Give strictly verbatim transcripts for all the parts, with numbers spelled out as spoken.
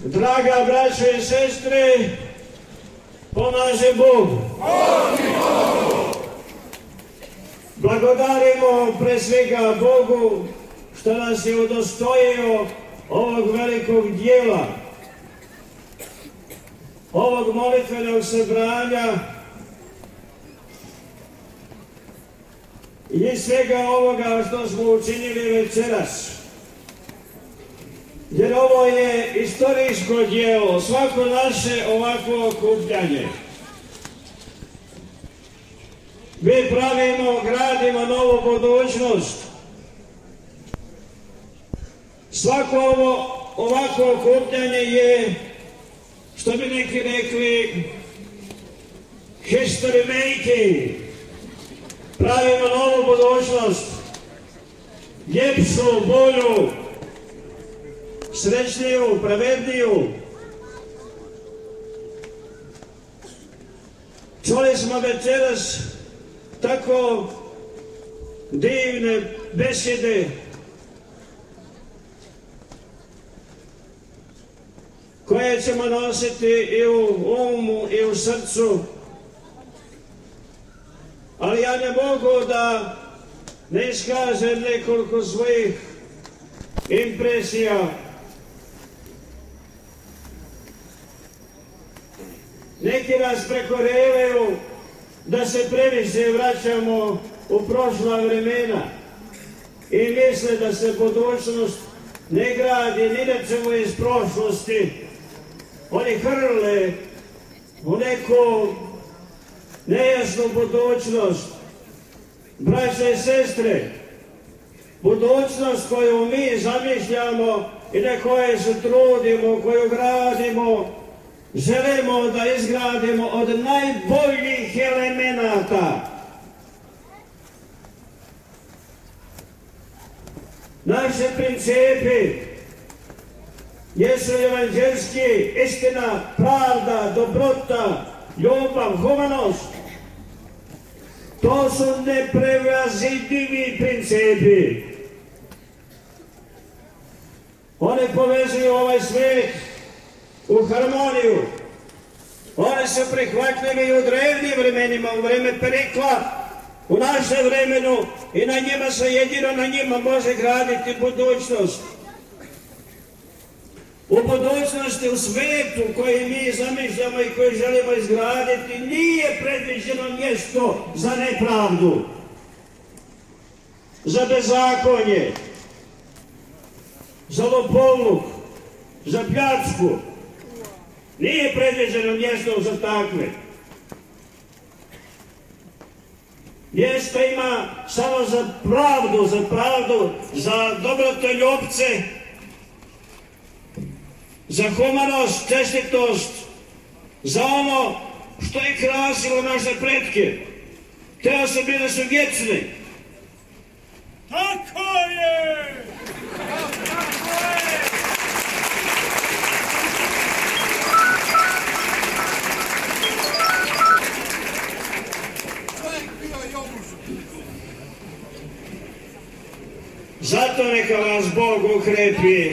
Draga braćo i sestre, pomaže Bog. Blagodarimo pre svega Bogu što nas je udostojio ovog velikog dijela, ovog molitvenog sabranja i svega ovoga što smo učinili večeras. Jer ovo je istorijsko djelo, svako naše ovakvo okupljanje. Mi pravimo, gradimo novu budućnost. Svako ovo ovakvo okupljanje je, što bi neki rekli, history making. Pravimo novu budućnost, ljepšu, bolju, srećniju, pravedniju. Čuli smo večeras tako divne besede koje ćemo nositi i u umu i u srcu. Ali ja ne mogu da ne iskažem nekoliko svojih impresija. Neki nas prekorevaju da se previše vraćamo u prošla vremena i misle da se budućnost ne gradi ni na čemu iz prošlosti. Oni hrle u neku nejasnu budućnost. Braće i sestre, budućnost koju mi zamišljamo i na koje se trudimo, koju gradimo, želimo da izgradimo od najboljih elemenata. Naše principi jesu evanđelski, istina, pravda, dobrota, ljubav, humanost. To su neprevazidivi principi. Oni povezuju ovaj svijet u harmoniju. Oni su prihvatljivi u drevnim vremenima, u vreme perikla, u našem vremenu, i na njima se jedino na njima može graditi budućnost. U budućnosti, u svijetu koji mi zamišljamo i koji želimo izgraditi, nije predviđeno mjesto za nepravdu, za bezakonje, za lopovluk, za pljačku. Nije predviđeno mjesto za takve. Mjesto ima samo za pravdu, za pravdu, za dobrotoljubce, za humanost, čestitost, za ono što je krasilo naše pretke. Te osobine su vječne. Tako je! Zato neka vas Bog ukrepi,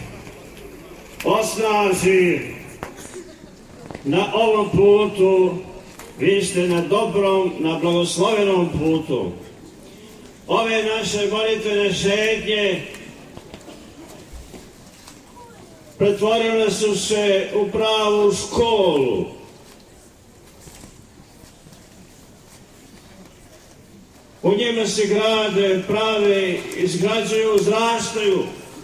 osnaži na ovom putu. Vi ste na dobrom, na blagoslovenom putu. Ove naše molitvene šetnje pretvorile su se u pravu školu. U njima se grade, prave, izgrađuju, uzrastaju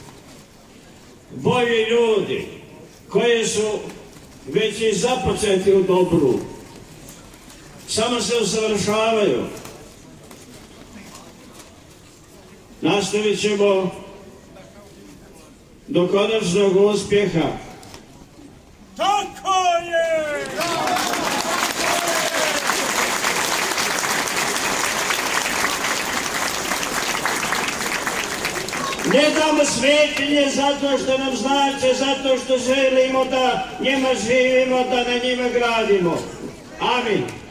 bolji ljudi koji su već i započeti u dobru. Samo se usavršavaju. Nastavit ćemo do konačnog uspjeha. Tako je! Ne damo svetinje zato što nam znače, zato što želimo da njima živimo, da na njima gradimo. Amin.